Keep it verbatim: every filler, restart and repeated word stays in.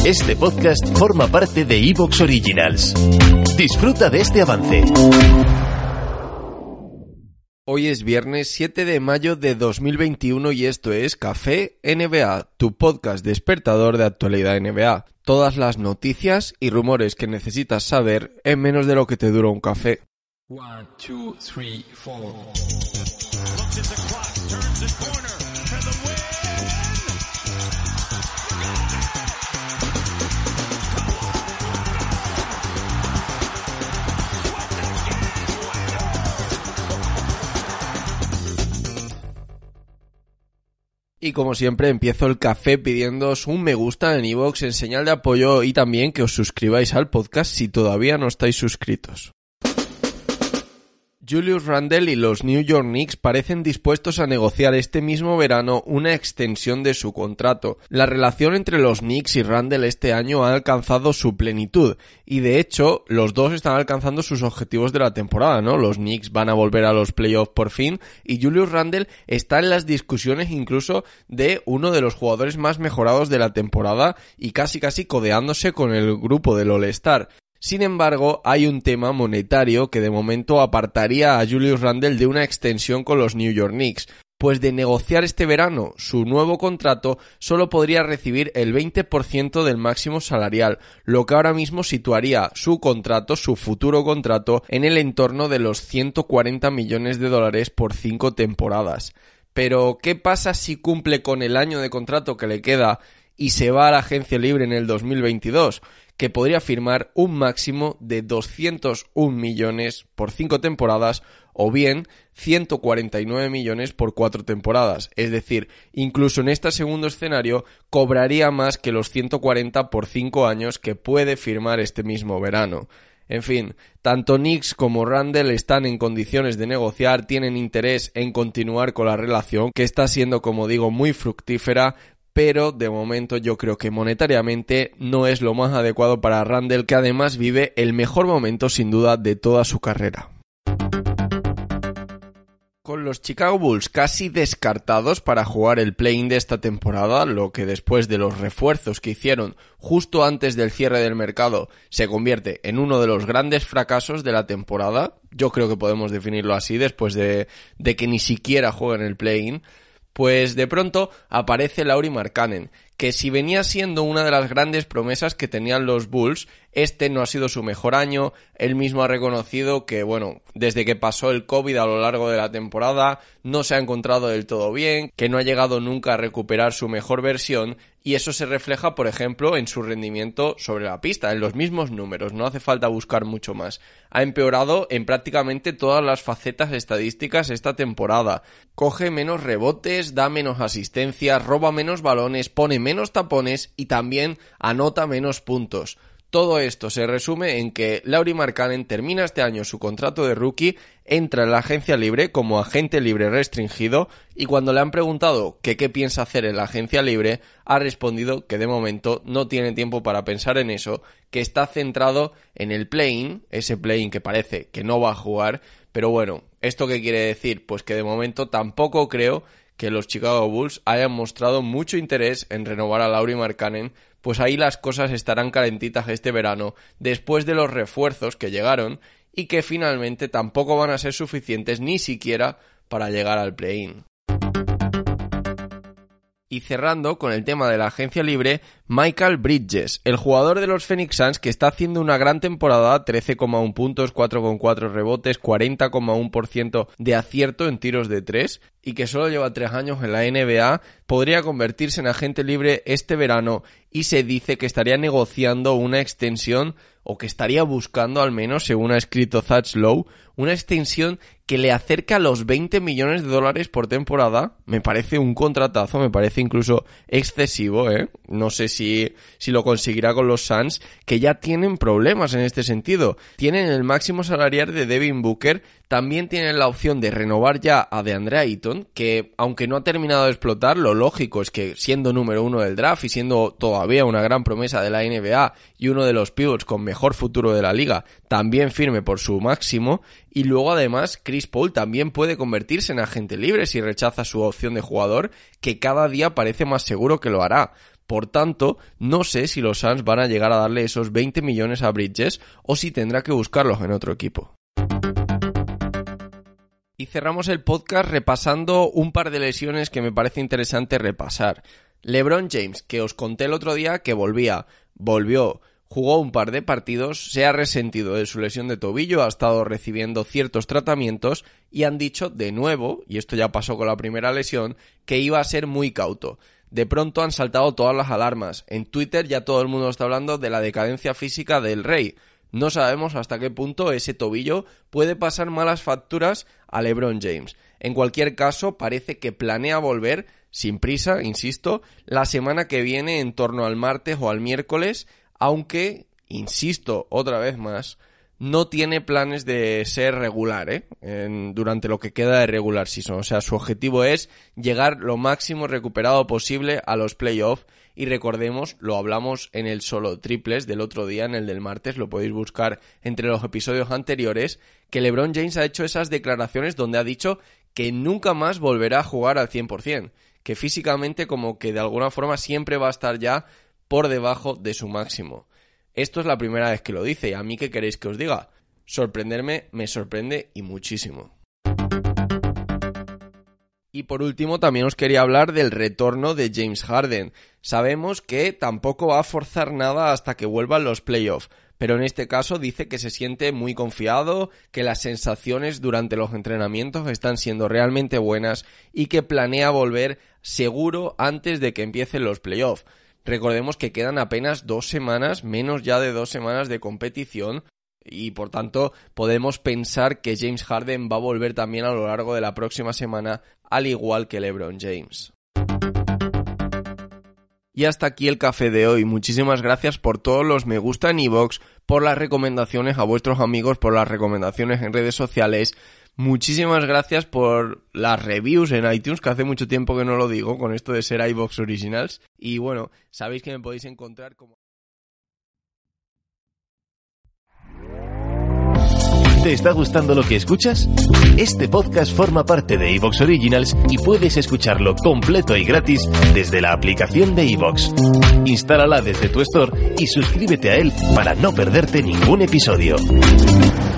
Este podcast forma parte de iVoox Originals. Disfruta de este avance. Hoy es viernes siete de mayo de dos mil veintiuno y esto es Café N B A, tu podcast despertador de actualidad N B A. Todas las noticias y rumores que necesitas saber en menos de lo que te dura un café. One, two, three, four. Y como siempre empiezo el café pidiéndoos un me gusta en iVoox en señal de apoyo y también que os suscribáis al podcast si todavía no estáis suscritos. Julius Randle y los New York Knicks parecen dispuestos a negociar este mismo verano una extensión de su contrato. La relación entre los Knicks y Randle este año ha alcanzado su plenitud y de hecho los dos están alcanzando sus objetivos de la temporada, ¿no? Los Knicks van a volver a los playoffs por fin y Julius Randle está en las discusiones incluso de uno de los jugadores más mejorados de la temporada y casi casi codeándose con el grupo del All-Star. Sin embargo, hay un tema monetario que de momento apartaría a Julius Randle de una extensión con los New York Knicks, pues de negociar este verano su nuevo contrato solo podría recibir el veinte por ciento del máximo salarial, lo que ahora mismo situaría su contrato, su futuro contrato, en el entorno de los ciento cuarenta millones de dólares por cinco temporadas. Pero, ¿qué pasa si cumple con el año de contrato que le queda y se va a la agencia libre en el dos mil veintidós? Que podría firmar un máximo de doscientos un millones por cinco temporadas o bien ciento cuarenta y nueve millones por cuatro temporadas. Es decir, incluso en este segundo escenario cobraría más que los ciento cuarenta por cinco años que puede firmar este mismo verano. En fin, tanto Knicks como Randle están en condiciones de negociar, tienen interés en continuar con la relación que está siendo, como digo, muy fructífera, pero de momento yo creo que monetariamente no es lo más adecuado para Randle, que además vive el mejor momento sin duda de toda su carrera. Con los Chicago Bulls casi descartados para jugar el play-in de esta temporada, lo que después de los refuerzos que hicieron justo antes del cierre del mercado se convierte en uno de los grandes fracasos de la temporada, yo creo que podemos definirlo así después de, de que ni siquiera jueguen el play-in, pues de pronto aparece Lauri Markkanen, que si venía siendo una de las grandes promesas que tenían los Bulls, este no ha sido su mejor año. Él mismo ha reconocido que, bueno, desde que pasó el COVID a lo largo de la temporada no se ha encontrado del todo bien, que no ha llegado nunca a recuperar su mejor versión y eso se refleja, por ejemplo, en su rendimiento sobre la pista, en los mismos números, no hace falta buscar mucho más. Ha empeorado en prácticamente todas las facetas estadísticas esta temporada. Coge menos rebotes, da menos asistencias, roba menos balones, pone menos tapones y también anota menos puntos. Todo esto se resume en que Lauri Markkanen termina este año su contrato de rookie, entra en la agencia libre como agente libre restringido y cuando le han preguntado que qué piensa hacer en la agencia libre, ha respondido que de momento no tiene tiempo para pensar en eso, que está centrado en el play-in, ese play-in que parece que no va a jugar, pero bueno, ¿esto qué quiere decir? Pues que de momento tampoco creo que los Chicago Bulls hayan mostrado mucho interés en renovar a Lauri Markkanen, pues ahí las cosas estarán calentitas este verano después de los refuerzos que llegaron y que finalmente tampoco van a ser suficientes ni siquiera para llegar al play-in. Y cerrando con el tema de la agencia libre, Mikal Bridges, el jugador de los Phoenix Suns que está haciendo una gran temporada, trece coma uno puntos, cuatro coma cuatro rebotes, cuarenta coma uno por ciento de acierto en tiros de tres y que solo lleva tres años en la N B A, podría convertirse en agente libre este verano y se dice que estaría negociando una extensión o que estaría buscando al menos, según ha escrito Zach Lowe, una extensión que le acerca a los veinte millones de dólares por temporada. Me parece un contratazo, me parece incluso excesivo, ¿eh? No sé si, si lo conseguirá con los Suns, que ya tienen problemas en este sentido. Tienen el máximo salarial de Devin Booker, también tienen la opción de renovar ya a DeAndre Ayton, que aunque no ha terminado de explotar, lo lógico es que siendo número uno del draft y siendo todavía una gran promesa de la N B A y uno de los pivots con mejor futuro de la liga, también firme por su máximo. Y luego además Chris Paul también puede convertirse en agente libre si rechaza su opción de jugador, que cada día parece más seguro que lo hará. Por tanto, no sé si los Suns van a llegar a darle esos veinte millones a Bridges o si tendrá que buscarlos en otro equipo. Y cerramos el podcast repasando un par de lesiones que me parece interesante repasar. LeBron James, que os conté el otro día que volvía, volvió, jugó un par de partidos, se ha resentido de su lesión de tobillo, ha estado recibiendo ciertos tratamientos y han dicho de nuevo, y esto ya pasó con la primera lesión, que iba a ser muy cauto. De pronto han saltado todas las alarmas. En Twitter ya todo el mundo está hablando de la decadencia física del Rey. No sabemos hasta qué punto ese tobillo puede pasar malas facturas a LeBron James. En cualquier caso, parece que planea volver, sin prisa, insisto, la semana que viene en torno al martes o al miércoles, aunque, insisto otra vez más, no tiene planes de ser regular, ¿eh? En, durante lo que queda de regular season. O sea, su objetivo es llegar lo máximo recuperado posible a los playoffs. Y recordemos, lo hablamos en el solo triples del otro día, en el del martes, lo podéis buscar entre los episodios anteriores, que LeBron James ha hecho esas declaraciones donde ha dicho que nunca más volverá a jugar al cien por ciento, que físicamente como que de alguna forma siempre va a estar ya por debajo de su máximo. Esto es la primera vez que lo dice, y a mí, ¿qué queréis que os diga? Sorprenderme me sorprende y muchísimo. Y por último también os quería hablar del retorno de James Harden. Sabemos que tampoco va a forzar nada hasta que vuelvan los playoffs, pero en este caso dice que se siente muy confiado, que las sensaciones durante los entrenamientos están siendo realmente buenas y que planea volver seguro antes de que empiecen los playoffs. Recordemos que quedan apenas dos semanas, menos ya de dos semanas de competición, y por tanto podemos pensar que James Harden va a volver también a lo largo de la próxima semana, al igual que LeBron James. Y hasta aquí el café de hoy. Muchísimas gracias por todos los me gusta en iVoox, por las recomendaciones a vuestros amigos, por las recomendaciones en redes sociales. Muchísimas gracias por las reviews en iTunes, que hace mucho tiempo que no lo digo con esto de ser iVoox Originals. Y bueno, sabéis que me podéis encontrar como... ¿Te está gustando lo que escuchas? Este podcast forma parte de iVoox Originals y puedes escucharlo completo y gratis desde la aplicación de iVoox. Instálala desde tu store y suscríbete a él para no perderte ningún episodio.